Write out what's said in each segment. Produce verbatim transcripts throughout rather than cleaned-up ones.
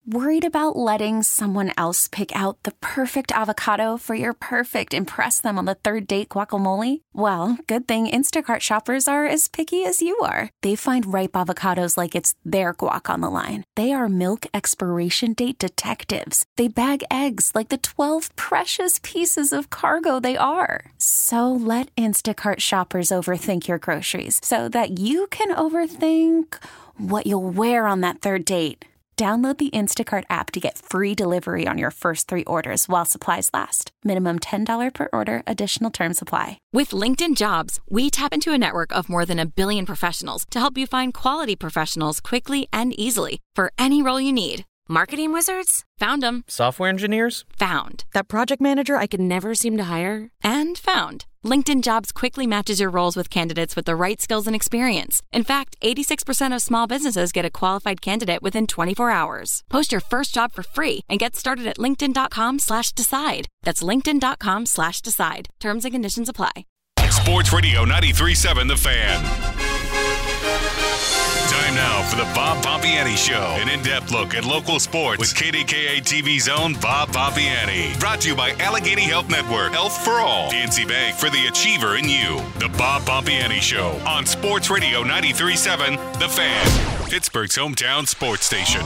Worried about letting someone else pick out the perfect avocado for your perfect impress them on the third date guacamole? Well, good thing Instacart shoppers are as picky as you are. They find ripe avocados like it's their guac on the line. They are milk expiration date detectives. They bag eggs like the twelve precious pieces of cargo they are. So let Instacart shoppers overthink your groceries so that you can overthink what you'll wear on that third date. Download the Instacart app to get free delivery on your first three orders while supplies last. Minimum ten dollars per order. Additional terms apply. With LinkedIn Jobs, we tap into a network of more than a billion professionals to help you find quality professionals quickly and easily for any role you need. Marketing wizards? Found them. Software engineers? Found. That project manager I could never seem to hire? And found. LinkedIn Jobs quickly matches your roles with candidates with the right skills and experience. In fact, eighty-six percent of small businesses get a qualified candidate within twenty-four hours. Post your first job for free and get started at linkedin.com slash decide. That's linkedin.com slash decide. Terms and conditions apply. Sports Radio ninety-three point seven The Fan. Time now for the Bob Pompiani Show. An in-depth look at local sports with K D K A T V's own Bob Pompiani. Brought to you by Allegheny Health Network. Health for all. P N C Bank, for the achiever in you. The Bob Pompiani Show on Sports Radio ninety-three point seven The Fan. Pittsburgh's hometown sports station.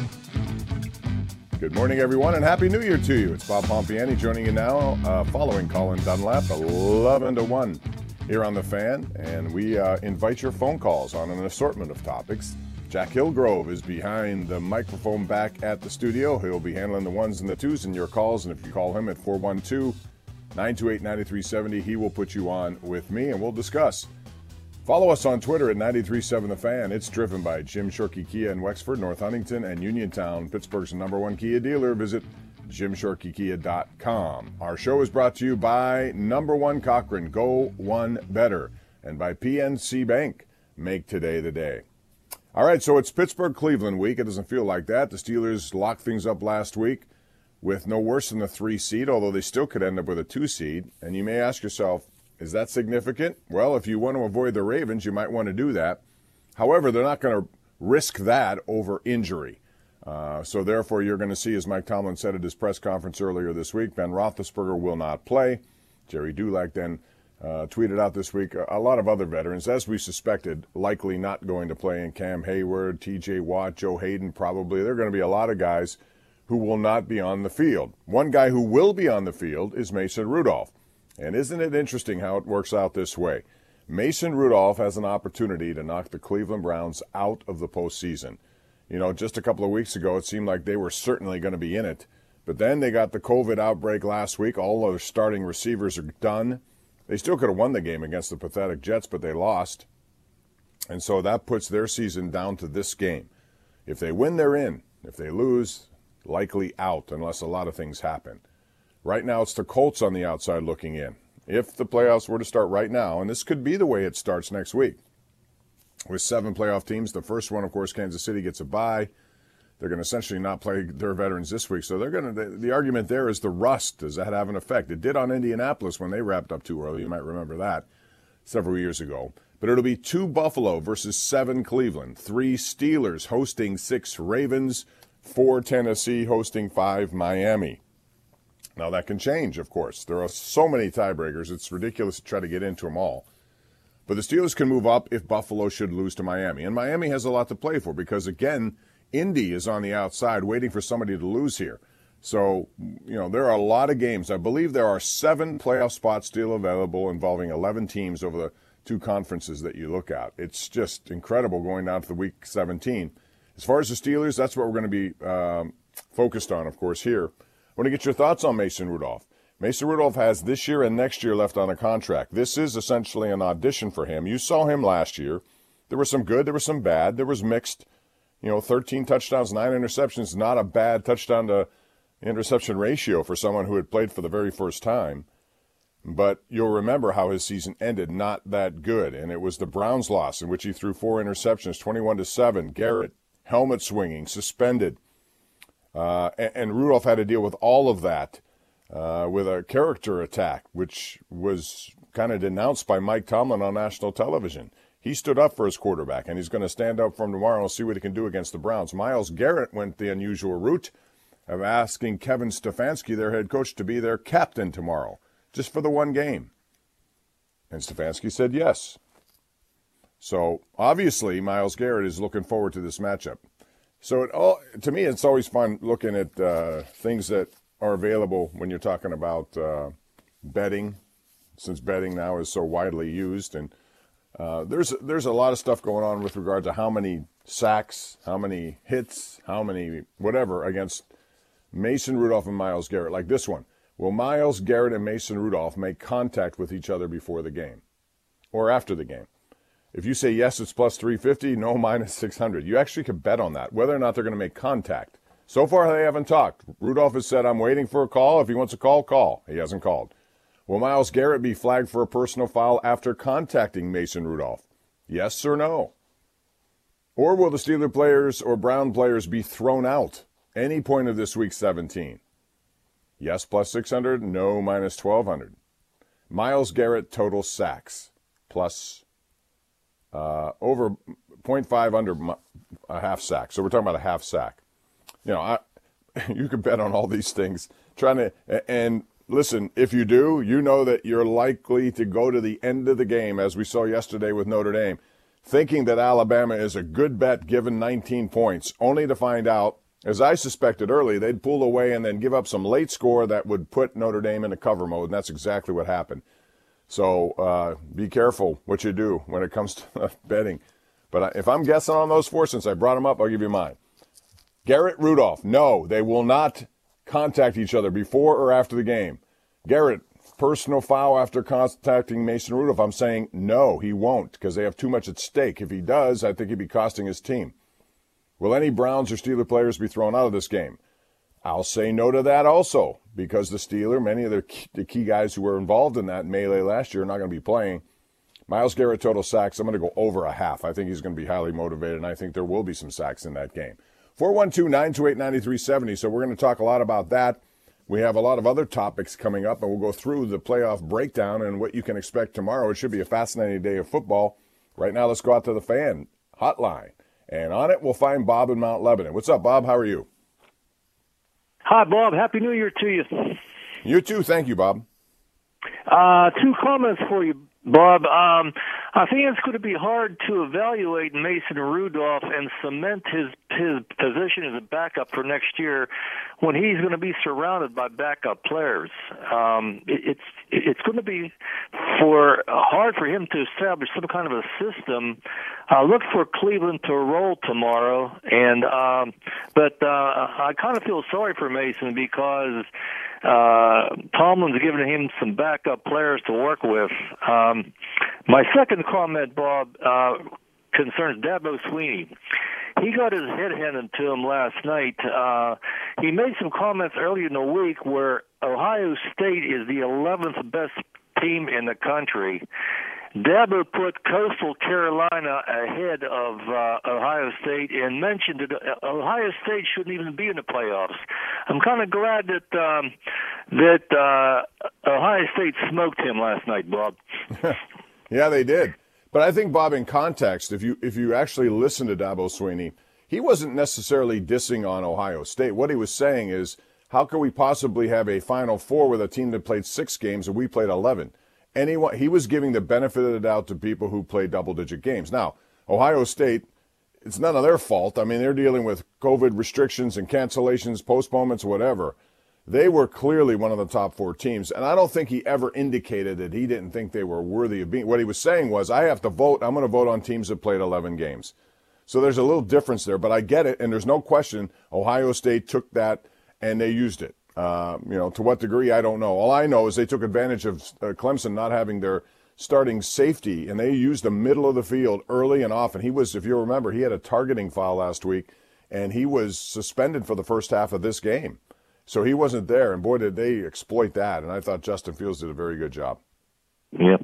Good morning, everyone, and Happy New Year to you. It's Bob Pompiani joining you now, uh, following Colin Dunlap, eleven to one. Here on The Fan, and we uh, invite your phone calls on an assortment of topics. Jack Hillgrove is behind the microphone back at the studio. He'll be handling the ones and the twos in your calls, and if you call him at four one two, nine two eight, nine three seven zero, he will put you on with me, and we'll discuss. Follow us on Twitter at ninety-three point seven The Fan. It's driven by Jim Shorkey Kia in Wexford, North Huntington, and Uniontown, Pittsburgh's number one Kia dealer. Visit jim shorkey kia dot com. Our show is brought to you by Number One Cochrane, Go One Better, and by P N C Bank, make today the day. All right, so it's Pittsburgh-Cleveland week. It doesn't feel like that. The Steelers locked things up last week with no worse than the three seed, although they still could end up with a two seed. And you may ask yourself, is that significant? Well, if you want to avoid the Ravens, you might want to do that. However, they're not going to risk that over injury. Uh, so therefore, you're going to see, as Mike Tomlin said at his press conference earlier this week, Ben Roethlisberger will not play. Jerry Dulac then uh, tweeted out this week a lot of other veterans, as we suspected, likely not going to play, in Cam Hayward, T J Watt, Joe Hayden probably. There are going to be a lot of guys who will not be on the field. One guy who will be on the field is Mason Rudolph. And isn't it interesting how it works out this way? Mason Rudolph has an opportunity to knock the Cleveland Browns out of the postseason. You know, just a couple of weeks ago, it seemed like they were certainly going to be in it. But then they got the COVID outbreak last week. All their starting receivers are done. They still could have won the game against the pathetic Jets, but they lost. And so that puts their season down to this game. If they win, they're in. If they lose, likely out, unless a lot of things happen. Right now, it's the Colts on the outside looking in. If the playoffs were to start right now, and this could be the way it starts next week, with seven playoff teams. The first one, of course, Kansas City gets a bye. They're going to essentially not play their veterans this week. So they're going to. The, the argument there is the rust. Does that have an effect? It did on Indianapolis when they wrapped up too early. You might remember that several years ago. But it'll be two Buffalo versus seven Cleveland, three Steelers hosting six Ravens, four Tennessee hosting five Miami. Now that can change, of course. There are so many tiebreakers. It's ridiculous to try to get into them all. But the Steelers can move up if Buffalo should lose to Miami. And Miami has a lot to play for because, again, Indy is on the outside waiting for somebody to lose here. So, you know, there are a lot of games. I believe there are seven playoff spots still available involving eleven teams over the two conferences that you look at. It's just incredible going down to the week seventeen. As far as the Steelers, that's what we're going to be um, focused on, of course, here. I want to get your thoughts on Mason Rudolph. Mason Rudolph has this year and next year left on a contract. This is essentially an audition for him. You saw him last year. There was some good, there was some bad, there was mixed. You know, thirteen touchdowns, nine interceptions, not a bad touchdown to interception ratio for someone who had played for the very first time. But you'll remember how his season ended not that good, and it was the Browns' loss in which he threw four interceptions, twenty-one to seven. Garrett, helmet swinging, suspended. Uh, and, and Rudolph had to deal with all of that. Uh, with a character attack, which was kind of denounced by Mike Tomlin on national television. He stood up for his quarterback, and he's going to stand up for him tomorrow and see what he can do against the Browns. Myles Garrett went the unusual route of asking Kevin Stefanski, their head coach, to be their captain tomorrow, just for the one game. And Stefanski said yes. So, obviously, Myles Garrett is looking forward to this matchup. So, it all, to me, it's always fun looking at uh, things that are available when you're talking about uh, betting, since betting now is so widely used. And uh, there's there's a lot of stuff going on with regard to how many sacks, how many hits, how many whatever against Mason Rudolph and Myles Garrett. Like this one. Will Myles Garrett and Mason Rudolph make contact with each other before the game or after the game? If you say yes, it's plus three fifty, no, minus six hundred. You actually could bet on that, whether or not they're going to make contact. So far, they haven't talked. Rudolph has said, I'm waiting for a call. If he wants a call, call. He hasn't called. Will Myles Garrett be flagged for a personal foul after contacting Mason Rudolph? Yes or no? Or will the Steeler players or Brown players be thrown out any point of this week seventeen? Yes, plus six hundred. No, minus twelve hundred. Myles Garrett total sacks, plus uh, over point five under a half sack. So we're talking about a half sack. You know, I, you could bet on all these things. Trying to and listen, if you do, you know that you're likely to go to the end of the game, as we saw yesterday with Notre Dame, thinking that Alabama is a good bet given nineteen points, only to find out, as I suspected early, they'd pull away and then give up some late score that would put Notre Dame into cover mode, and that's exactly what happened. So uh, be careful what you do when it comes to betting. But if I'm guessing on those four, since I brought them up, I'll give you mine. Garrett, Rudolph, no, they will not contact each other before or after the game. Garrett, personal foul after contacting Mason Rudolph. I'm saying no, he won't, because they have too much at stake. If he does, I think he'd be costing his team. Will any Browns or Steeler players be thrown out of this game? I'll say no to that also, because the Steeler, many of the key, the key guys who were involved in that melee last year are not going to be playing. Myles Garrett total sacks, I'm going to go over a half. I think he's going to be highly motivated, and I think there will be some sacks in that game. four one two, nine two eight, nine three seven zero, so we're going to talk a lot about that. We have a lot of other topics coming up, and we'll go through the playoff breakdown and what you can expect tomorrow. It should be a fascinating day of football. Right now, let's go out to the fan hotline. And on it, we'll find Bob in Mount Lebanon. What's up, Bob? How are you? Hi, Bob. Happy New Year to you. You too. Thank you, Bob. Uh, two comments for you, Bob. Um, I think it's going to be hard to evaluate Mason Rudolph and cement his his position as a backup for next year when he's going to be surrounded by backup players. Um, it, it's it's going to be for hard for him to establish some kind of a system. Uh, look for Cleveland to roll tomorrow, and um, but uh, I kind of feel sorry for Mason because uh, Tomlin's given him some backup players to work with. Um, my second comment, Bob, uh, concerns Dabo Swinney. He got his head handed to him last night. Uh, he made some comments earlier in the week where Ohio State is the eleventh best team in the country. Dabo put Coastal Carolina ahead of uh, Ohio State and mentioned that Ohio State shouldn't even be in the playoffs. I'm kind of glad that um, that uh, Ohio State smoked him last night, Bob. Yeah, they did. But I think, Bob, in context, if you if you actually listen to Dabo Swinney, he wasn't necessarily dissing on Ohio State. What he was saying is, how can we possibly have a Final Four with a team that played six games and we played eleven? Anyone, he was giving the benefit of the doubt to people who play double-digit games. Now, Ohio State, it's none of their fault. I mean, they're dealing with COVID restrictions and cancellations, postponements, whatever. They were clearly one of the top four teams, and I don't think he ever indicated that he didn't think they were worthy of being. What he was saying was, I have to vote. I'm going to vote on teams that played eleven games. So there's a little difference there, but I get it, and there's no question Ohio State took that and they used it. Uh, you know, to what degree, I don't know. All I know is they took advantage of uh, Clemson not having their starting safety, and they used the middle of the field early and often. He was, if you remember, he had a targeting foul last week, and he was suspended for the first half of this game. So he wasn't there, and boy, did they exploit that. And I thought Justin Fields did a very good job. Yep.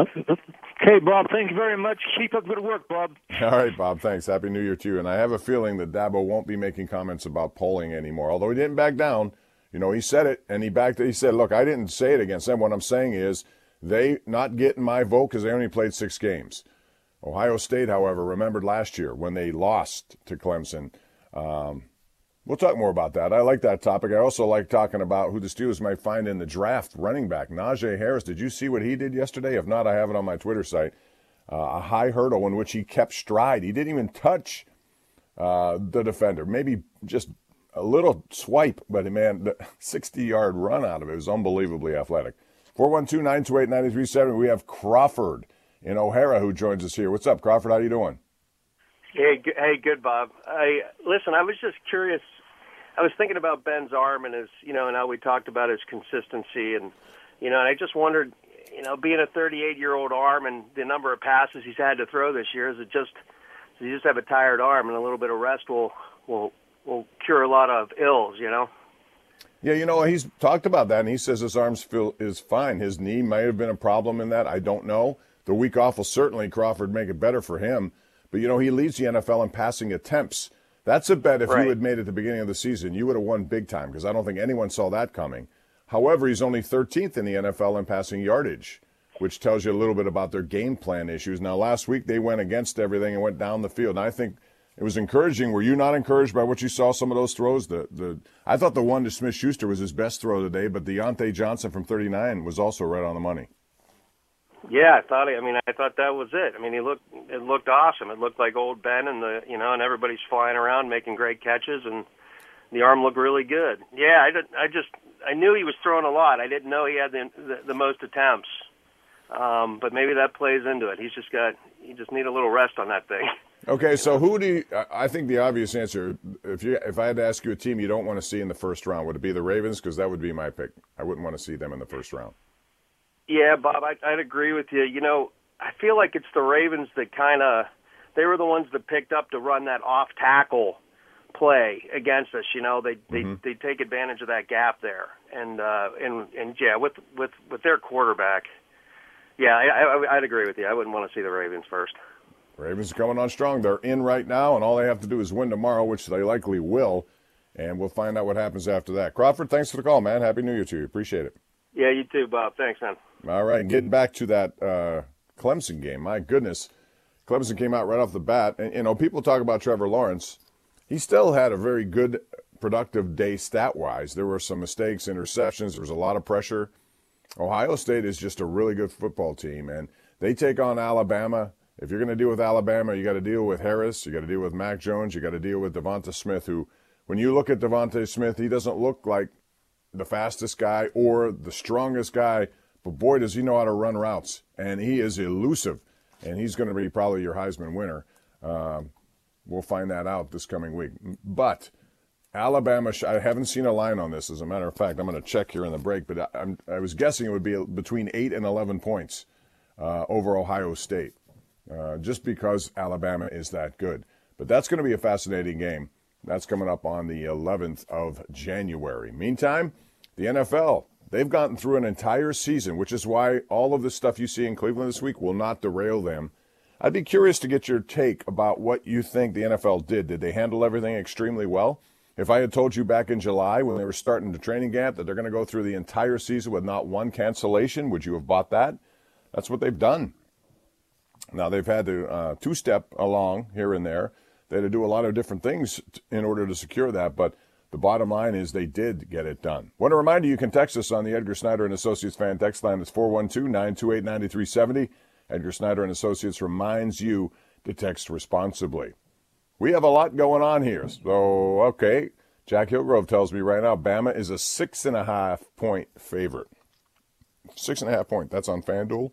Okay, Bob, thank you very much. Keep up good work, Bob. All right, Bob, thanks. Happy New Year to you. And I have a feeling that Dabo won't be making comments about polling anymore, although he didn't back down. You know, he said it, and he backed it. He said, look, I didn't say it against them. What I'm saying is they not getting my vote because they only played six games. Ohio State, however, remembered last year when they lost to Clemson. Um, we'll talk more about that. I like that topic. I also like talking about who the Steelers might find in the draft running back. Najee Harris, did you see what he did yesterday? If not, I have it on my Twitter site. Uh, a high hurdle in which he kept stride. He didn't even touch uh, the defender. Maybe just a little swipe, but, man, the sixty-yard run out of it was unbelievably athletic. four one two, nine two eight, nine three seven. We have Crawford in O'Hara who joins us here. What's up, Crawford? How you doing? Hey, hey, good, Bob. I listen. I was just curious. I was thinking about Ben's arm and his, you know, and how we talked about his consistency, and you know, and I just wondered, you know, being a thirty-eight-year-old arm and the number of passes he's had to throw this year, is it just does he just have a tired arm, and a little bit of rest will will will cure a lot of ills, you know? Yeah, you know, he's talked about that, and he says his arm feel is fine. His knee might have been a problem in that. I don't know. The week off will certainly, Crawford, make it better for him. But, you know, he leads the N F L in passing attempts. That's a bet if right. you had made it at the beginning of the season, you would have won big time, because I don't think anyone saw that coming. However, he's only thirteenth in the N F L in passing yardage, which tells you a little bit about their game plan issues. Now, last week they went against everything and went down the field. And I think it was encouraging. Were you not encouraged by what you saw, some of those throws? The the I thought the one to Smith-Schuster was his best throw today, but Deontay Johnson from thirty-nine was also right on the money. Yeah, I thought. I mean, I thought that was it. I mean, he looked. It looked awesome. It looked like old Ben, and the you know, and everybody's flying around making great catches, and the arm looked really good. Yeah, I did, I just I knew he was throwing a lot. I didn't know he had the the, the most attempts, um, but maybe that plays into it. He's just got. He just need a little rest on that thing. Okay, so who do you, I think the obvious answer, if you if I had to ask you a team you don't want to see in the first round, would it be the Ravens? Because that would be my pick. I wouldn't want to see them in the first round. Yeah, Bob, I, I'd agree with you. You know, I feel like it's the Ravens that kind of, they were the ones that picked up to run that off-tackle play against us. You know, they they mm-hmm. they take advantage of that gap there, and uh, and and yeah, with with with their quarterback, yeah, I, I, I'd agree with you. I wouldn't want to see the Ravens first. Ravens are coming on strong. They're in right now, and all they have to do is win tomorrow, which they likely will, and we'll find out what happens after that. Crawford, thanks for the call, man. Happy New Year to you. Appreciate it. Yeah, you too, Bob. Thanks, man. All right, getting back to that uh, Clemson game. My goodness, Clemson came out right off the bat. And, you know, people talk about Trevor Lawrence. He still had a very good, productive day stat-wise. There were some mistakes, interceptions. There was a lot of pressure. Ohio State is just a really good football team, and they take on Alabama. If you're going to deal with Alabama, you got to deal with Harris. You got to deal with Mac Jones. You got to deal with Devonta Smith, who, when you look at Devonta Smith, he doesn't look like the fastest guy or the strongest guy, but boy, does he know how to run routes, and he is elusive, and he's going to be probably your Heisman winner. Um, we'll find that out this coming week. But Alabama, I haven't seen a line on this. As a matter of fact, I'm going to check here in the break, but I, I'm, I was guessing it would be between eight and eleven points uh, over Ohio State, uh, just because Alabama is that good. But that's going to be a fascinating game. That's coming up on the eleventh of January. Meantime, the N F L, they've gotten through an entire season, which is why all of the stuff you see in Cleveland this week will not derail them. I'd be curious to get your take about what you think the N F L did. Did they handle everything extremely well? If I had told you back in July when they were starting the training camp that they're going to go through the entire season with not one cancellation, would you have bought that? That's what they've done. Now, they've had to uh, two-step along here and there. They had to do a lot of different things in order to secure that, but the bottom line is they did get it done. Want to remind you, you can text us on the Edgar Snyder and Associates fan text line. It's four one two, nine two eight, nine three seven zero. Edgar Snyder and Associates reminds you to text responsibly. We have a lot going on here. So, okay, Jack Hillgrove tells me right now Bama is a six and a half point favorite. Six and a half point. That's on FanDuel.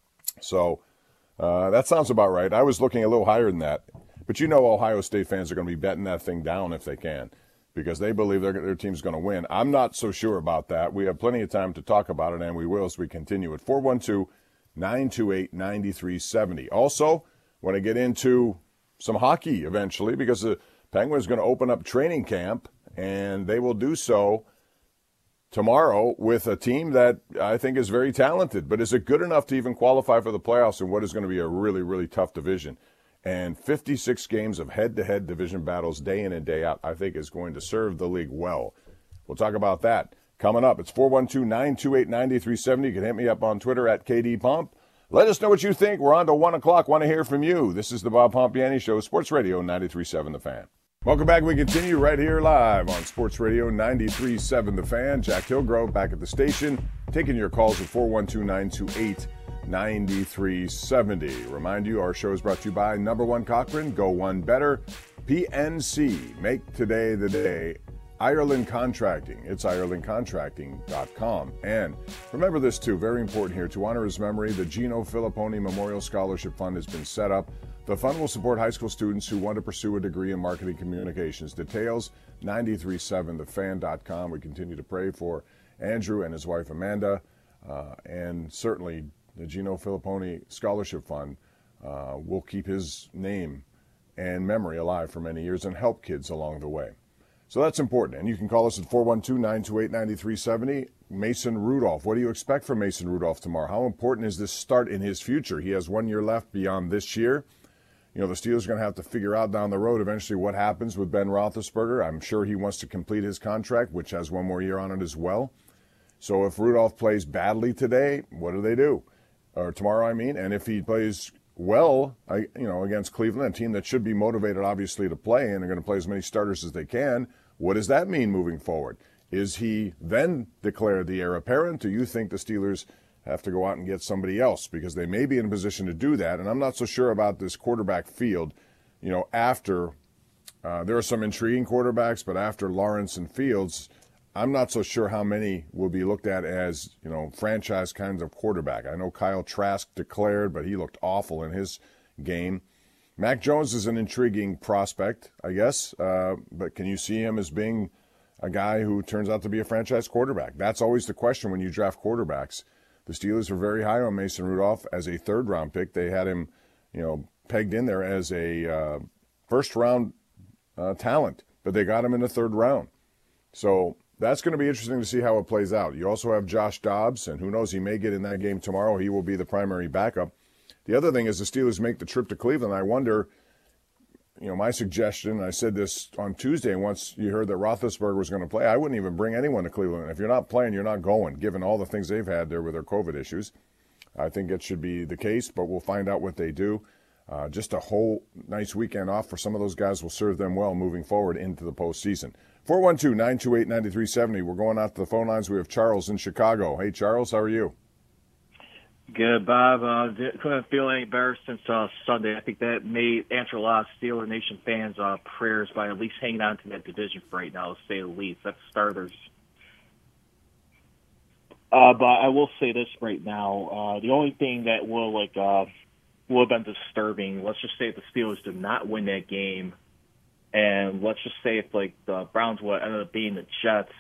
So uh, that sounds about right. I was looking a little higher than that. But you know Ohio State fans are going to be betting that thing down if they can, because they believe their, their team's going to win. I'm not so sure about that. We have plenty of time to talk about it, and we will as we continue at four one two, nine two eight, nine three seven zero. Also, want to get into some hockey eventually, because the Penguins are going to open up training camp, and they will do so tomorrow with a team that I think is very talented. But is it good enough to even qualify for the playoffs in what is going to be a really, really tough division? And fifty-six games of head-to-head division battles day in and day out, I think, is going to serve the league well. We'll talk about that coming up. It's four one two, nine two eight, nine three seven zero. You can hit me up on Twitter at K D Pump. Let us know what you think. We're on to one o'clock. Want to hear from you. This is the Bob Pompiani Show, Sports Radio ninety-three point seven The Fan. Welcome back. We continue right here live on Sports Radio ninety-three point seven The Fan. Jack Hillgrove back at the station, taking your calls at four one two, nine two eight, nine three seven zero. Remind you, our show is brought to you by Number One Cochran. Go one better. P N C. Make today the day. Ireland Contracting. It's ireland contracting dot com. And remember this, too, very important here. To honor his memory, the Gino Filipponi Memorial Scholarship Fund has been set up. The fund will support high school students who want to pursue a degree in marketing communications. Details, nine three seven the fan dot com. We continue to pray for Andrew and his wife Amanda, uh, and certainly the Gino Filipponi Scholarship Fund uh, will keep his name and memory alive for many years and help kids along the way. So that's important. And you can call us at four one two, nine two eight, nine three seven zero. Mason Rudolph, what do you expect from Mason Rudolph tomorrow? How important is this start in his future? He has one year left beyond this year. You know, the Steelers are going to have to figure out down the road eventually what happens with Ben Roethlisberger. I'm sure he wants to complete his contract, which has one more year on it as well. So if Rudolph plays badly today, what do they do? Or tomorrow, I mean. And if he plays well, you know, against Cleveland, a team that should be motivated, obviously, to play and are going to play as many starters as they can, what does that mean moving forward? Is he then declared the heir apparent? Do you think the Steelers have to go out and get somebody else? Because they may be in a position to do that. And I'm not so sure about this quarterback field. You know, after uh, there are some intriguing quarterbacks, but after Lawrence and Fields, I'm not so sure how many will be looked at as, you know, franchise kinds of quarterback. I know Kyle Trask declared, but he looked awful in his game. Mac Jones is an intriguing prospect, I guess, uh, but can you see him as being a guy who turns out to be a franchise quarterback? That's always the question when you draft quarterbacks. The Steelers were very high on Mason Rudolph as a third-round pick. They had him, you know, pegged in there as a uh, first-round uh, talent, but they got him in the third round. So that's going to be interesting to see how it plays out. You also have Josh Dobbs, and who knows, he may get in that game tomorrow. He will be the primary backup. The other thing is the Steelers make the trip to Cleveland. I wonder, you know, my suggestion, I said this on Tuesday, once you heard that Roethlisberger was going to play, I wouldn't even bring anyone to Cleveland. If you're not playing, you're not going, given all the things they've had there with their COVID issues. I think it should be the case, but we'll find out what they do. Uh, just a whole nice weekend off for some of those guys will serve them well moving forward into the postseason. four one two, nine two eight, nine three seven zero. We're going out to the phone lines. We have Charles in Chicago. Hey, Charles, how are you? Good, Bob. Uh, couldn't feel any better since uh, Sunday. I think that made answer a lot of Steeler Nation fans' uh, prayers by at least hanging on to that division for right now, to say the least. That's starters. Uh, but I will say this right now: uh, the only thing that will like uh, will have been disturbing. Let's just say if the Steelers did not win that game, and let's just say if like the Browns would end up being the Jets,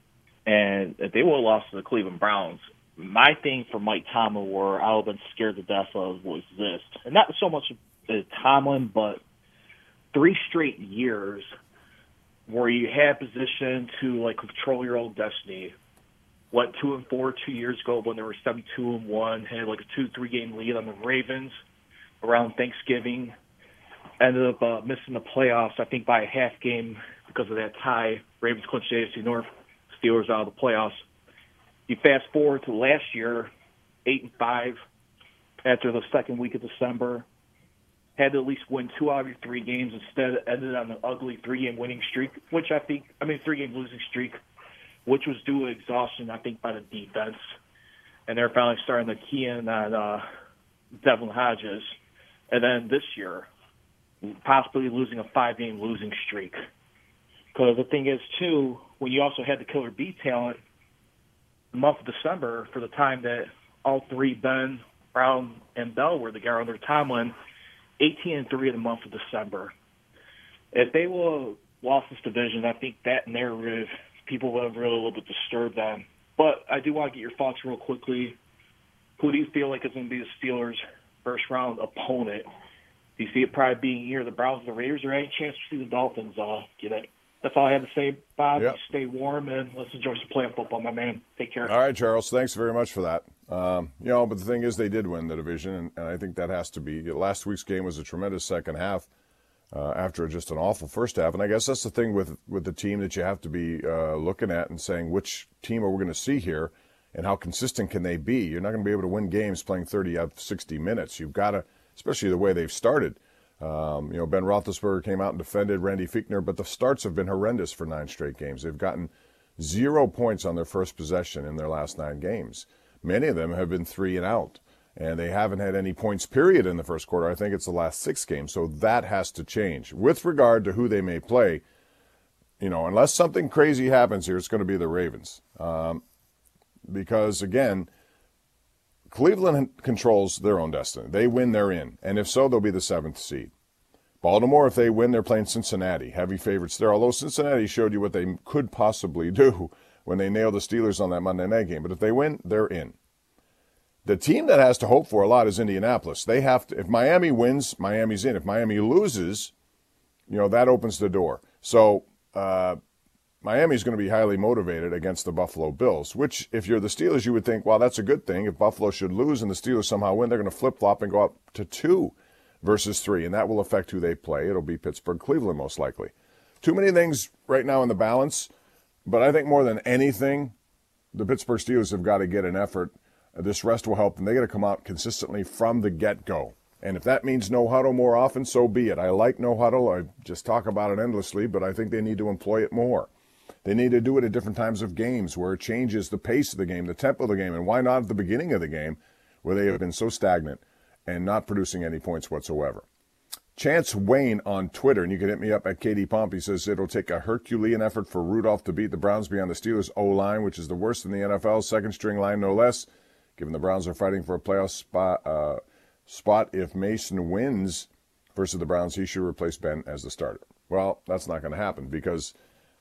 and if they would have lost to the Cleveland Browns. My thing for Mike Tomlin, where I would have been scared to death of, was this. And not so much as Tomlin, but three straight years where you had position to, like, control your own destiny. Went two and four two years ago when they were seventy-two and one, had, like, a two, three-game lead on the Ravens around Thanksgiving. Ended up uh, missing the playoffs, I think, by a half game because of that tie. Ravens clinched the A F C North, Steelers out of the playoffs. You fast forward to last year, eight and five, after the second week of December, had to at least win two out of your three games. Instead, ended on an ugly three-game winning streak, which I think, I mean, three-game losing streak, which was due to exhaustion, I think, by the defense. And they're finally starting to key in on uh, Devlin Hodges. And then this year, possibly losing a five-game losing streak. Because the thing is, too, when you also had the killer bee talent, the month of December, for the time that all three, Ben, Brown, and Bell, were together under Tomlin, eighteen and three in the month of December. If they will have lost this division, I think that narrative, people would have really a little bit disturbed them. But I do want to get your thoughts real quickly. Who do you feel like is going to be the Steelers' first-round opponent? Do you see it probably being either the Browns or the Raiders, or any chance to see the Dolphins uh, get it? That's all I have to say, Bob. Yep. Stay warm, and let's enjoy some playing football, my man. Take care. All right, Charles. Thanks very much for that. Um, you know, but the thing is, they did win the division, and, and I think that has to be. Last week's game was a tremendous second half uh, after just an awful first half. And I guess that's the thing with with the team that you have to be uh, looking at and saying, which team are we going to see here? and how consistent can they be. You're not going to be able to win games playing thirty out of sixty minutes. You've got to, especially the way they've started. Um, you know, Ben Roethlisberger came out and defended Randy Fichtner, but the starts have been horrendous for nine straight games. They've gotten zero points on their first possession in their last nine games. Many of them have been three and out, and they haven't had any points, period, in the first quarter. I think it's the last six games, so that has to change. With regard to who they may play, you know, unless something crazy happens here, it's going to be the Ravens. Um, because, again, Cleveland controls their own destiny. They win, they're in. And if so, they'll be the seventh seed. Baltimore, if they win, they're playing Cincinnati. Heavy favorites there, although Cincinnati showed you what they could possibly do when they nailed the Steelers on that Monday night game. But if they win, they're in. The team that has to hope for a lot is Indianapolis. They have to. If Miami wins, Miami's in. If Miami loses, you know, that opens the door. So uh, Miami's going to be highly motivated against the Buffalo Bills, which if you're the Steelers, you would think, well, that's a good thing. If Buffalo should lose and the Steelers somehow win, they're going to flip-flop and go up to two versus three, and that will affect who they play. It'll be Pittsburgh, Cleveland most likely. Too many things right now in the balance, but I think more than anything, the Pittsburgh Steelers have got to get an effort. This rest will help them. They got to come out consistently from the get-go. And if that means no huddle more often, so be it. I like no huddle. I just talk about it endlessly, but I think they need to employ it more. They need to do it at different times of games where it changes the pace of the game, the tempo of the game, and why not at the beginning of the game where they have been so stagnant and not producing any points whatsoever. Chance Wayne on Twitter, and you can hit me up at K D Pomp. He says it'll take a Herculean effort for Rudolph to beat the Browns beyond the Steelers' O-line, which is the worst in the N F L, second-string line no less. Given the Browns are fighting for a playoff spot, uh, spot if Mason wins versus the Browns, he should replace Ben as the starter. Well, that's not going to happen because,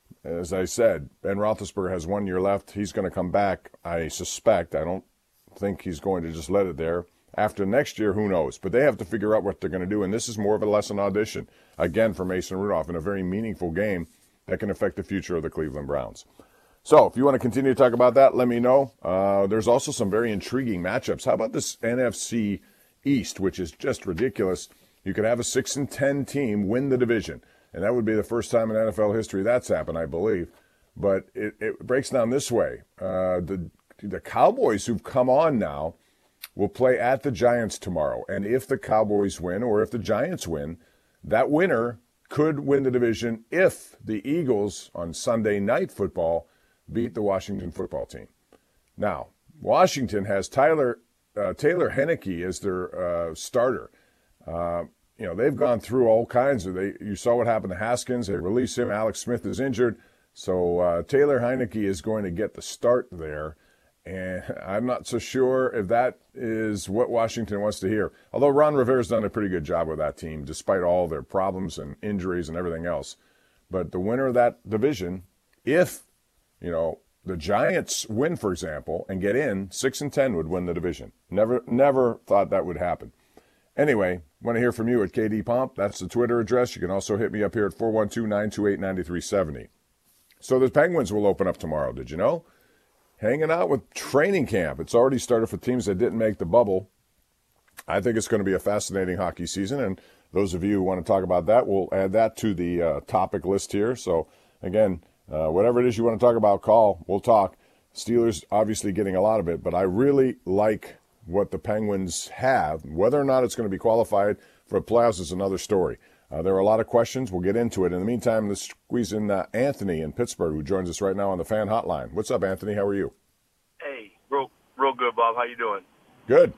as I said, Ben Roethlisberger has one year left. He's going to come back, I suspect. I don't think he's going to just let it there. After next year, who knows? But they have to figure out what they're going to do, and this is more of a lesson audition, again, for Mason Rudolph in a very meaningful game that can affect the future of the Cleveland Browns. So if you want to continue to talk about that, let me know. Uh, there's also some very intriguing matchups. How about this N F C East, which is just ridiculous? You could have a six and ten team win the division, and that would be the first time in N F L history that's happened, I believe. But it, it breaks down this way. Uh, the, the Cowboys, who've come on now, will play at the Giants tomorrow. And if the Cowboys win or if the Giants win, that winner could win the division if the Eagles on Sunday Night Football beat the Washington football team. Now, Washington has Tyler uh, Taylor Heinicke as their uh, starter. Uh, you know, they've gone through all kinds of, they, you saw what happened to Haskins. They released him. Alex Smith is injured. So uh, Taylor Heinicke is going to get the start there. And I'm not so sure if that is what Washington wants to hear. Although Ron Rivera's done a pretty good job with that team, despite all their problems and injuries and everything else. But the winner of that division, if, you know, the Giants win, for example, and get in, six and ten would win the division. Never, never thought that would happen. Anyway, want to hear from you at K D Pomp. That's the Twitter address. You can also hit me up here at four one two, nine two eight, nine three seven zero. So the Penguins will open up tomorrow. Did you know? Hanging out with training camp. It's already started for teams that didn't make the bubble. I think it's going to be a fascinating hockey season, and those of you who want to talk about that, we'll add that to the uh, topic list here. So, again, uh, whatever it is you want to talk about, call. We'll talk. Steelers obviously getting a lot of it, but I really like what the Penguins have. Whether or not it's going to be qualified for playoffs is another story. Uh, there are a lot of questions. We'll get into it. In the meantime, let's squeeze in uh, Anthony in Pittsburgh, who joins us right now on the Fan Hotline. What's up, Anthony? How are you? Hey, real, real good, Bob. How you doing? Good.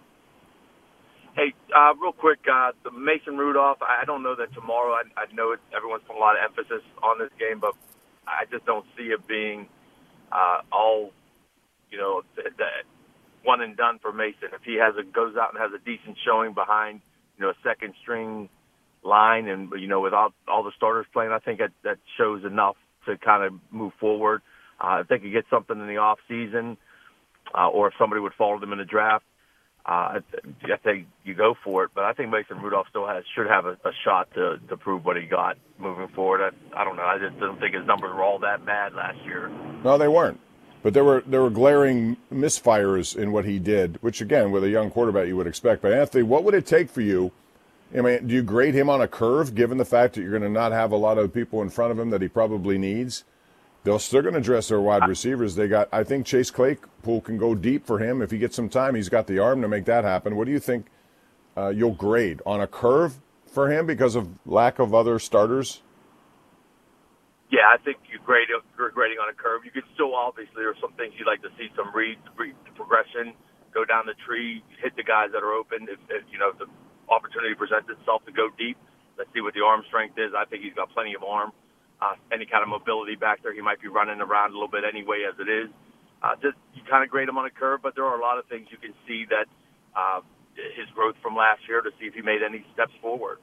Hey, uh, real quick, uh, the Mason Rudolph. I don't know that tomorrow. I, I know it, everyone's putting a lot of emphasis on this game, but I just don't see it being uh, all, you know, the, the one and done for Mason. If he has a goes out and has a decent showing behind, you know, a second string line, and you know, with all, all the starters playing, I think that, that shows enough to kind of move forward. Uh, if they could get something in the off season, uh, or if somebody would follow them in the draft, uh, I think you go for it. But I think Mason Rudolph still has should have a, a shot to, to prove what he got moving forward. I, I don't know. I just don't think his numbers were all that bad last year. No, they weren't. But there were there were glaring misfires in what he did, which again, with a young quarterback, you would expect. But Anthony, what would it take for you? I mean, do you grade him on a curve, given the fact that you're going to not have a lot of people in front of him that he probably needs, They're still going to dress their wide receivers. They got, I think Chase Claypool can go deep for him. If he gets some time, he's got the arm to make that happen. What do you think uh, you'll grade? On a curve for him because of lack of other starters? Yeah, I think you grade you're grading on a curve. You could still, obviously, there are some things you'd like to see, some read, read progression, go down the tree, hit the guys that are open. If, if you know, if the opportunity presents itself to go deep, let's see what the arm strength is. I think he's got plenty of arm. Uh, any kind of mobility back there. He might be running around a little bit anyway as it is. Uh, just you kind of grade him on a curve, but there are a lot of things you can see that uh, his growth from last year to see if he made any steps forward.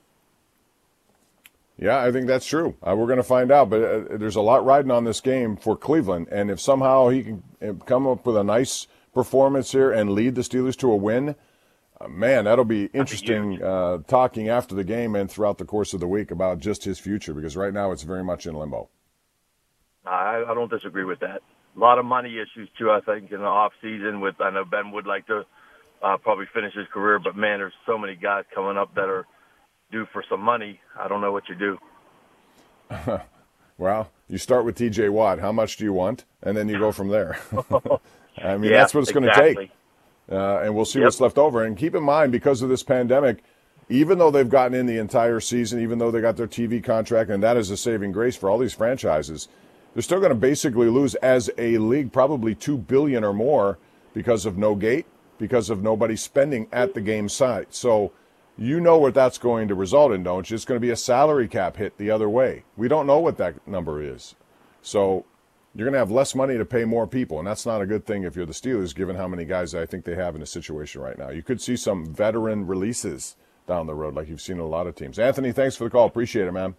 Yeah, I think that's true. Uh, we're going to find out, but uh, there's a lot riding on this game for Cleveland, and if somehow he can come up with a nice performance here and lead the Steelers to a win, Uh, man, that'll be interesting uh, talking after the game and throughout the course of the week about just his future, because right now it's very much in limbo. I, I don't disagree with that. A lot of money issues, too, I think, in the off season. With I know Ben would like to uh, probably finish his career, but, man, there's so many guys coming up that are due for some money. I don't know what you do. Well, you start with T J Watt. How much do you want? And then you go from there. I mean, yeah, that's what it's going to exactly. take. Uh, and we'll see Yep. what's left over. And keep in mind, because of this pandemic, even though they've gotten in the entire season, even though they got their T V contract, and that is a saving grace for all these franchises, they're still going to basically lose as a league probably two billion dollars or more because of no gate, because of nobody spending at the game site. So you know what that's going to result in, don't you? It's going to be a salary cap hit the other way. We don't know what that number is. So you're going to have less money to pay more people, and that's not a good thing if you're the Steelers, given how many guys I think they have in a situation right now. You could see some veteran releases down the road like you've seen in a lot of teams. Anthony, thanks for the call. Appreciate it, man.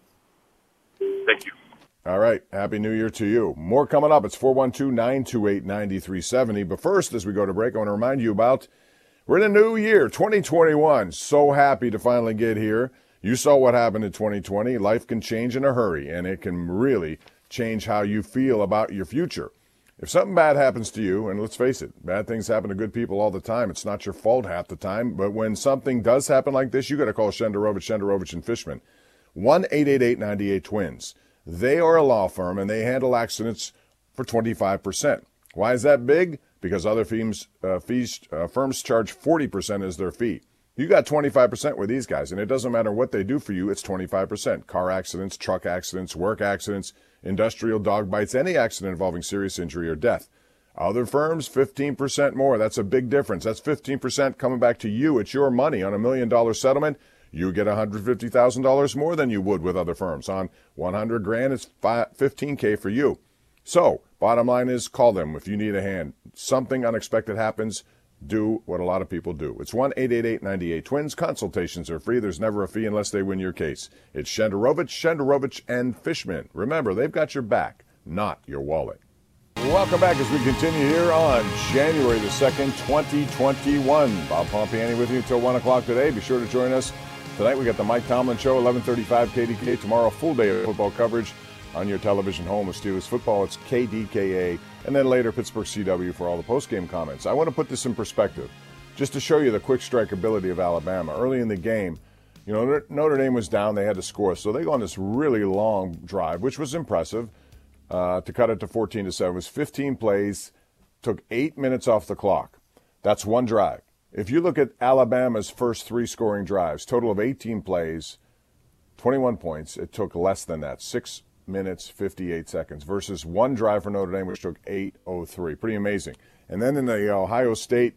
Thank you. All right. Happy New Year to you. More coming up. It's four one two, nine two eight, nine three seven zero. But first, as we go to break, I want to remind you about we're in a new year, twenty twenty-one. So happy to finally get here. You saw what happened in twenty twenty. Life can change in a hurry, and it can really change how you feel about your future. If something bad happens to you, and let's face it, bad things happen to good people all the time. It's not your fault half the time. But when something does happen like this, you got to call Shenderovich, Shenderovich and Fishman. one eight eight eight, nine eight, twins. They are a law firm, and they handle accidents for twenty-five percent. Why is that big? Because other fees, uh, fees, uh, firms charge forty percent as their fee. You got twenty-five percent with these guys, and it doesn't matter what they do for you, it's twenty-five percent. Car accidents, truck accidents, work accidents, industrial dog bites, any accident involving serious injury or death. Other firms, fifteen percent more. That's a big difference. That's fifteen percent coming back to you. It's your money. On a million dollar settlement, you get one hundred fifty thousand dollars more than you would with other firms. On one hundred grand, it's fifteen K for you. So, bottom line is, call them if you need a hand. Something unexpected happens, do what a lot of people do. It's one eight eight eight, nine eight, twins. Consultations are free. There's never a fee unless they win your case. It's Shenderovich, Shenderovich, and Fishman. Remember, they've got your back, not your wallet. Welcome back as we continue here on January the second, twenty twenty-one. Bob Pompiani with you until one o'clock today. Be sure to join us tonight. We got the Mike Tomlin Show, eleven thirty-five K D K. Tomorrow, full day of football coverage on your television home of Steelers football. It's K D K A. And then later, Pittsburgh C W for all the post-game comments. I want to put this in perspective, just to show you the quick strike ability of Alabama. Early in the game, you know, Notre Dame was down. They had to score. So they go on this really long drive, which was impressive, uh, to cut it to fourteen to seven. It was fifteen plays, took eight minutes off the clock. That's one drive. If you look at Alabama's first three scoring drives, total of eighteen plays, twenty-one points, it took less than that, six minutes, fifty-eight seconds, versus one drive for Notre Dame, which took eight oh three. Pretty amazing. And then in the Ohio State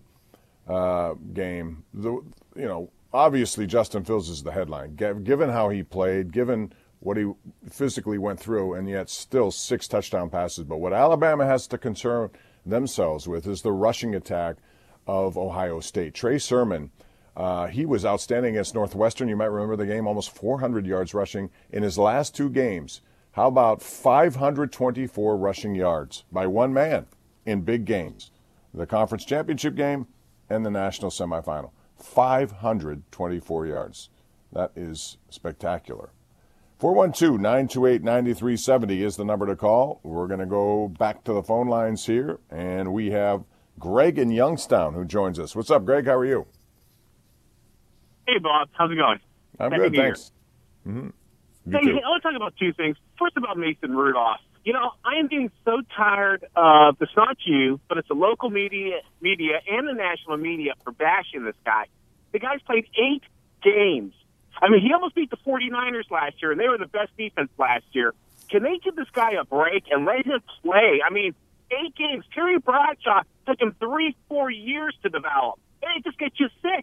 uh, game, the, you know, obviously Justin Fields is the headline. Given how he played, given what he physically went through, and yet still six touchdown passes. But what Alabama has to concern themselves with is the rushing attack of Ohio State. Trey Sermon, uh, he was outstanding against Northwestern. You might remember the game, almost four hundred yards rushing in his last two games. How about five hundred twenty-four rushing yards by one man in big games? The conference championship game and the national semifinal. five hundred twenty-four yards. That is spectacular. four one two, nine two eight, nine three seven zero is the number to call. We're going to go back to the phone lines here, and we have Greg in Youngstown who joins us. What's up, Greg? How are you? Hey, Bob. How's it going? I'm Happy good, New thanks. Mm-hmm. Hey, hey, I want to talk about two things. First, about Mason Rudolph. You know, I am getting so tired of, it's not you, but it's the local media, media and the national media for bashing this guy. The guy's played eight games. I mean, he almost beat the 49ers last year, and they were the best defense last year. Can they give this guy a break and let him play? I mean, eight games. Terry Bradshaw took him three, four years to develop. It just gets you sick.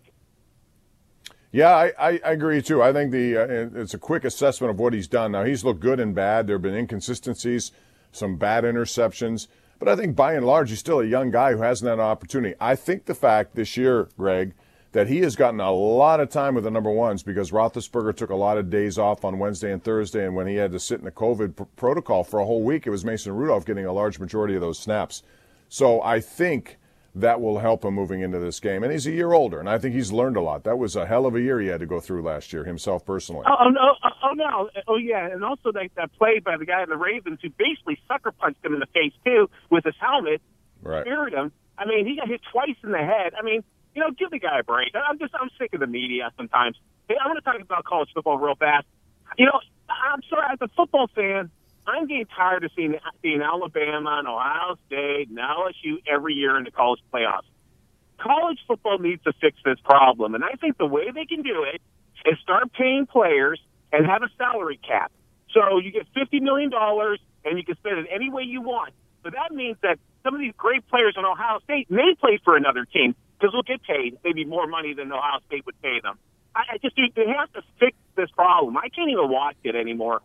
Yeah, I, I, I agree, too. I think the uh, it's a quick assessment of what he's done. Now, he's looked good and bad. There have been inconsistencies, some bad interceptions. But I think by and large, he's still a young guy who hasn't had an opportunity. I think the fact this year, Greg, that he has gotten a lot of time with the number ones because Roethlisberger took a lot of days off on Wednesday and Thursday, and when he had to sit in the COVID pr- protocol for a whole week, it was Mason Rudolph getting a large majority of those snaps. So I think that will help him moving into this game. And he's a year older, and I think he's learned a lot. That was a hell of a year he had to go through last year himself personally. Oh, oh no. Oh, oh, no. Oh, yeah. And also that, that play by the guy in the Ravens who basically sucker punched him in the face, too, with his helmet. Right. Speared him. I mean, he got hit twice in the head. I mean, you know, give the guy a break. I'm just, I'm sick of the media sometimes. Hey, I want to talk about college football real fast. You know, I'm sorry, as a football fan, I'm getting tired of seeing, seeing Alabama and Ohio State and L S U every year in the college playoffs. College football needs to fix this problem, and I think the way they can do it is start paying players and have a salary cap. So you get fifty million dollars, and you can spend it any way you want. But that means that some of these great players in Ohio State may play for another team because they'll get paid maybe more money than Ohio State would pay them. I, I just think they have to fix this problem. I can't even watch it anymore.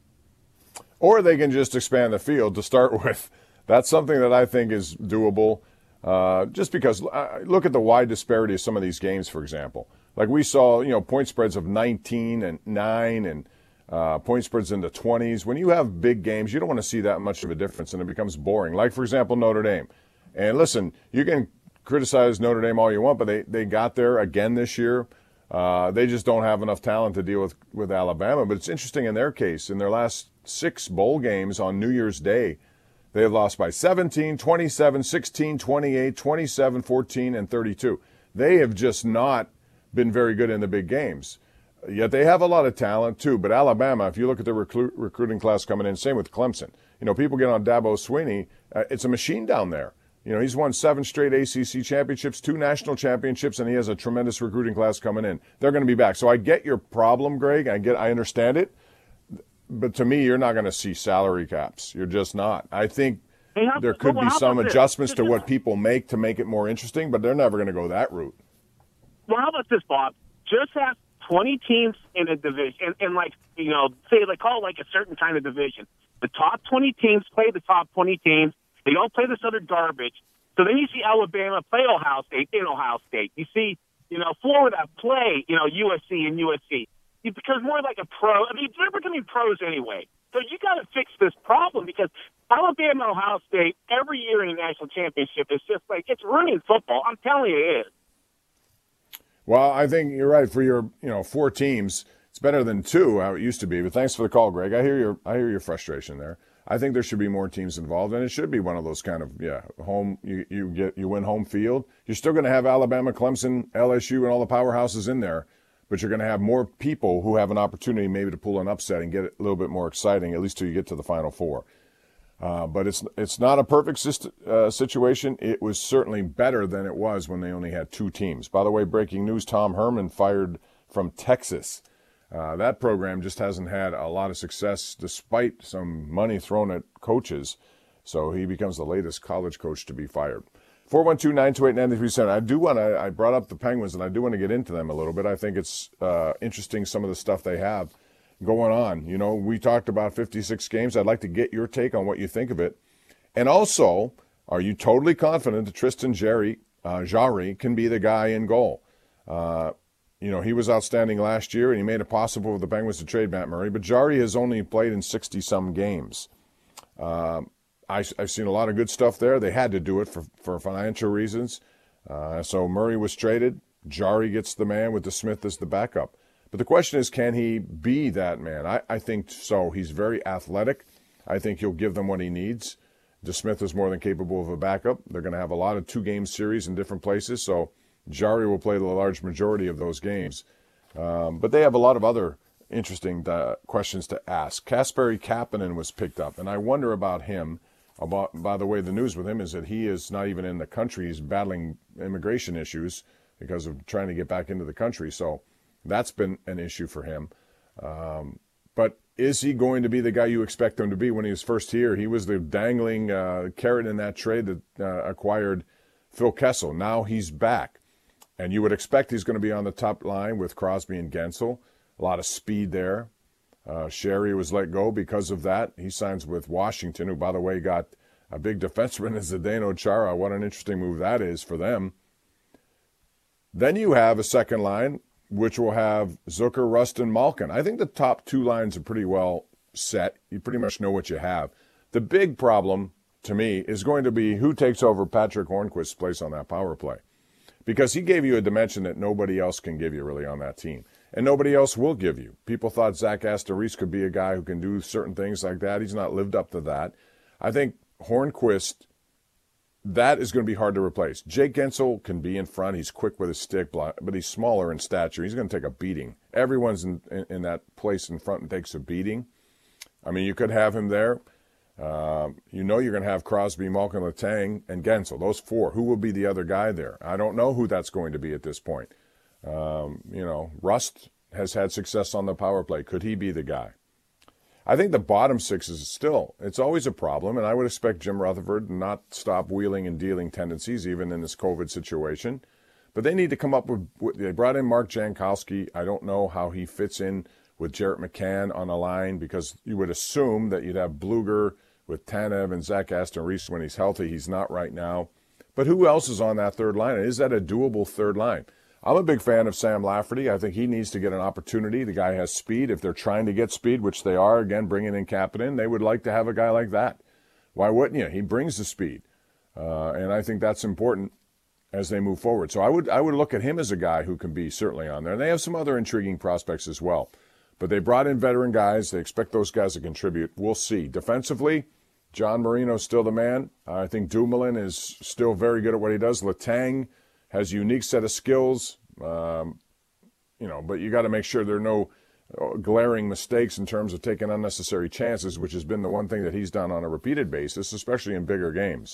Or they can just expand the field to start with. That's something that I think is doable. Uh, just because, uh, look at the wide disparity of some of these games, for example. Like we saw, you know, point spreads of nineteen and nine and uh, point spreads in the twenties. When you have big games, you don't want to see that much of a difference, and it becomes boring. Like, for example, Notre Dame. And listen, you can criticize Notre Dame all you want, but they, they got there again this year. Uh, they just don't have enough talent to deal with, with Alabama. But it's interesting in their case, in their last six bowl games on New Year's Day, they have lost by seventeen, twenty-seven, sixteen, twenty-eight, twenty-seven, fourteen, and thirty-two. They have just not been very good in the big games. Yet they have a lot of talent, too. But Alabama, if you look at the recruit, recruiting class coming in, same with Clemson. You know, people get on Dabo Swinney. Uh, it's a machine down there. You know, he's won seven straight A C C championships, two national championships, and he has a tremendous recruiting class coming in. They're going to be back. So I get your problem, Greg. I get, I understand it. But to me, you're not going to see salary caps. You're just not. I think hey, there could well, be some adjustments to what people make to make it more interesting, but they're never going to go that route. Well, how about this, Bob? Just have twenty teams in a division, and, and like, you know, say, like, call it like a certain kind of division. The top twenty teams play the top twenty teams. They don't play this other garbage. So then you see Alabama play Ohio State in Ohio State. You see, you know, Florida play, you know, U S C and U S C. It becomes more like a pro. I mean, they're becoming pros anyway. So you got to fix this problem because Alabama and Ohio State every year in the national championship is just like, it's ruining football. I'm telling you it is. Well, I think you're right. For your, you know, four teams, it's better than two, how it used to be. But thanks for the call, Greg. I hear your, I hear your frustration there. I think there should be more teams involved, and it should be one of those kind of, yeah, home, you, you get, you win home field. You're still going to have Alabama, Clemson, L S U, and all the powerhouses in there, but you're going to have more people who have an opportunity maybe to pull an upset and get it a little bit more exciting, at least till you get to the Final Four. Uh, but it's it's not a perfect sist- uh, situation. It was certainly better than it was when they only had two teams. By the way, breaking news, Tom Herman fired from Texas. Uh, that program just hasn't had a lot of success despite some money thrown at coaches. So he becomes the latest college coach to be fired. four one two, nine two eight, nine three seven. I do want to, I brought up the Penguins, and I do want to get into them a little bit. I think it's uh, interesting, some of the stuff they have going on. You know, we talked about fifty-six games. I'd like to get your take on what you think of it. And also, are you totally confident that Tristan Jarry, uh, Jarry can be the guy in goal? Uh, You know, he was outstanding last year, and he made it possible for the Penguins to trade Matt Murray. But Jarry has only played in sixty-some games. Um, I, I've seen a lot of good stuff there. They had to do it for, for financial reasons. Uh, so Murray was traded. Jarry gets the man with DeSmith as the backup. But the question is, can he be that man? I, I think so. He's very athletic. I think he'll give them what he needs. DeSmith is more than capable of a backup. They're going to have a lot of two-game series in different places, so Jarry will play the large majority of those games. Um, but they have a lot of other interesting uh, questions to ask. Kasperi Kapanen was picked up, and I wonder about him. About, by the way, the news with him is that he is not even in the country. He's battling immigration issues because of trying to get back into the country. So that's been an issue for him. Um, but is he going to be the guy you expect him to be when he was first here? He was the dangling uh, carrot in that trade that uh, acquired Phil Kessel. Now he's back. And you would expect he's going to be on the top line with Crosby and Gensel. A lot of speed there. Uh, Sherry was let go because of that. He signs with Washington, who, by the way, got a big defenseman as Zdeno Chara. What an interesting move that is for them. Then you have a second line, which will have Zucker, Rust, and Malkin. I think the top two lines are pretty well set. You pretty much know what you have. The big problem, to me, is going to be who takes over Patrick Hornquist's place on that power play. Because he gave you a dimension that nobody else can give you really on that team. And nobody else will give you. People thought Zach Astor-Reese could be a guy who can do certain things like that. He's not lived up to that. I think Hornquist, that is going to be hard to replace. Jake Gensel can be in front. He's quick with his stick, but he's smaller in stature. He's going to take a beating. Everyone's in, in, in that place in front and takes a beating. I mean, you could have him there. Uh, you know you're going to have Crosby, Malkin, Letang, and Gensel. Those four. Who will be the other guy there? I don't know who that's going to be at this point. Um, you know, Rust has had success on the power play. Could he be the guy? I think the bottom six is still, it's always a problem, and I would expect Jim Rutherford to not stop wheeling and dealing tendencies, even in this COVID situation. But they need to come up with, they brought in Mark Jankowski. I don't know how he fits in with Jarrett McCann on a line, because you would assume that you'd have Bluger with Tanev and Zach Aston-Reese when he's healthy. He's not right now. But who else is on that third line? Is that a doable third line? I'm a big fan of Sam Lafferty. I think he needs to get an opportunity. The guy has speed. If they're trying to get speed, which they are, again, bringing in Kapanen, they would like to have a guy like that. Why wouldn't you? He brings the speed. Uh, and I think that's important as they move forward. So I would I would look at him as a guy who can be certainly on there. And they have some other intriguing prospects as well. But they brought in veteran guys. They expect those guys to contribute. We'll see. Defensively, John Marino's still the man. I think Dumoulin is still very good at what he does. Letang has a unique set of skills, um, you know, but you got to make sure there are no glaring mistakes in terms of taking unnecessary chances, which has been the one thing that he's done on a repeated basis, especially in bigger games.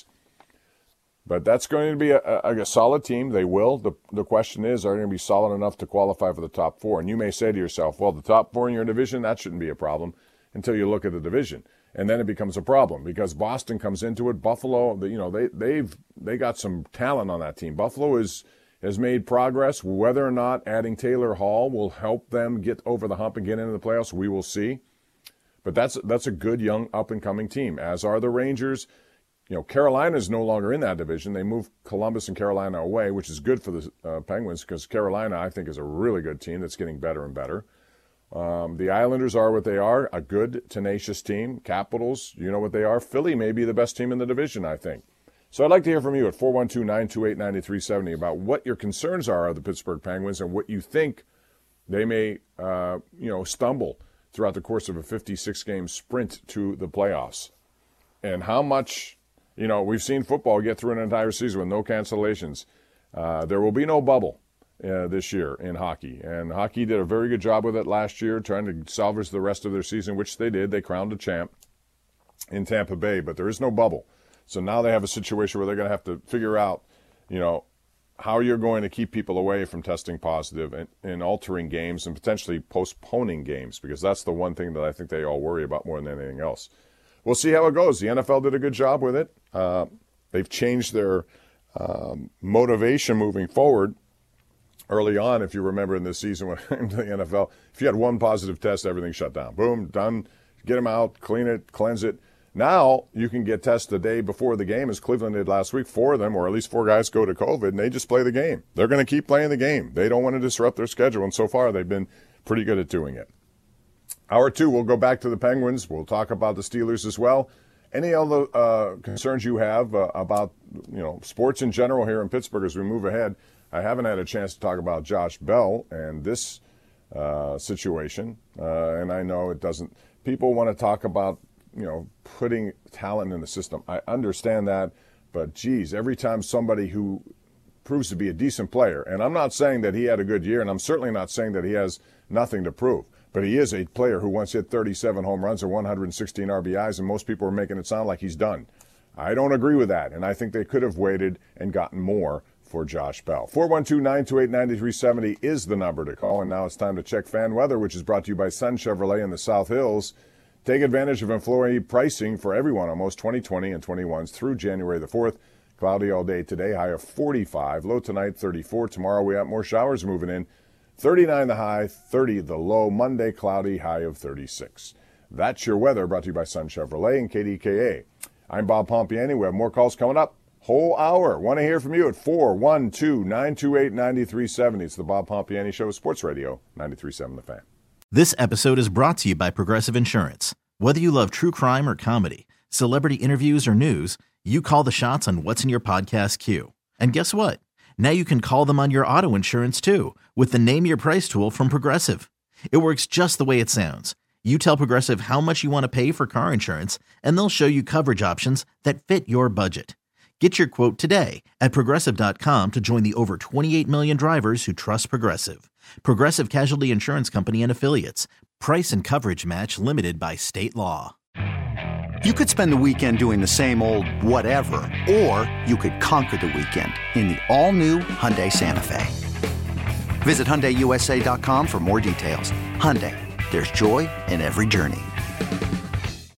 But that's going to be a, a, a solid team. They will. The, the question is, are they going to be solid enough to qualify for the top four? And you may say to yourself, well, the top four in your division, that shouldn't be a problem until you look at the division. And then it becomes a problem because Boston comes into it. Buffalo, you know, they they've they got some talent on that team. Buffalo is has made progress. Whether or not adding Taylor Hall will help them get over the hump and get into the playoffs, we will see. But that's that's a good young up and coming team. As are the Rangers. You know, Carolina is no longer in that division. They moved Columbus and Carolina away, which is good for the uh, Penguins because Carolina, I think, is a really good team that's getting better and better. Um, the Islanders are what they are, a good, tenacious team. Capitals, you know what they are. Philly may be the best team in the division, I think. So I'd like to hear from you at four one two, nine two eight, nine three seven zero about what your concerns are of the Pittsburgh Penguins and what you think they may, uh, you know, stumble throughout the course of a fifty-six game sprint to the playoffs. And how much, you know, we've seen football get through an entire season with no cancellations. Uh, there will be no bubble. Uh, this year in hockey. And hockey did a very good job with it last year, trying to salvage the rest of their season, which they did. They crowned a champ in Tampa Bay, but there is no bubble. So now they have a situation where they're going to have to figure out, you know, how you're going to keep people away from testing positive and, and altering games and potentially postponing games, because that's the one thing that I think they all worry about more than anything else. We'll see how it goes. The N F L did a good job with it. Uh, they've changed their um, motivation moving forward. Early on, if you remember in this season when I came to the N F L, if you had one positive test, everything shut down. Boom, done. Get them out, clean it, cleanse it. Now you can get tests the day before the game, as Cleveland did last week. Four of them, or at least four guys, go to COVID, and they just play the game. They're going to keep playing the game. They don't want to disrupt their schedule, and so far they've been pretty good at doing it. Hour two, we'll go back to the Penguins. We'll talk about the Steelers as well. Any other uh, concerns you have uh, about, you know, sports in general here in Pittsburgh as we move ahead? I haven't had a chance to talk about Josh Bell and this uh, situation, uh, and I know it doesn't. People want to talk about, you know, putting talent in the system. I understand that, but geez, every time somebody who proves to be a decent player, and I'm not saying that he had a good year, and I'm certainly not saying that he has nothing to prove, But he is a player who once hit thirty-seven home runs and one hundred sixteen R B Is, and most people are making it sound like he's done. I don't agree with that, and I think they could have waited and gotten more for Josh Bell. four one two, nine two eight, nine three seven zero is the number to call, and now it's time to check fan weather, which is brought to you by Sun Chevrolet in the South Hills. Take advantage of employee pricing for everyone on most twenty twenty and twenty-ones through January the fourth. Cloudy all day today, high of forty-five. Low tonight, thirty-four. Tomorrow we have more showers moving in. thirty-nine the high, thirty the low. Monday, cloudy, high of thirty-six. That's your weather, brought to you by Sun Chevrolet and K D K A. I'm Bob Pompiani. We have more calls coming up. Whole hour. Want to hear from you at four one two, nine two eight, nine three seven zero. It's the Bob Pompiani Show, Sports Radio, ninety-three point seven The Fan. This episode is brought to you by Progressive Insurance. Whether you love true crime or comedy, celebrity interviews or news, you call the shots on what's in your podcast queue. And guess what? Now you can call them on your auto insurance too with the Name Your Price tool from Progressive. It works just the way it sounds. You tell Progressive how much you want to pay for car insurance, and they'll show you coverage options that fit your budget. Get your quote today at Progressive dot com to join the over twenty-eight million drivers who trust Progressive. Progressive Casualty Insurance Company and Affiliates. Price and coverage match limited by state law. You could spend the weekend doing the same old whatever, or you could conquer the weekend in the all-new Hyundai Santa Fe. Visit Hyundai U S A dot com for more details. Hyundai, there's joy in every journey.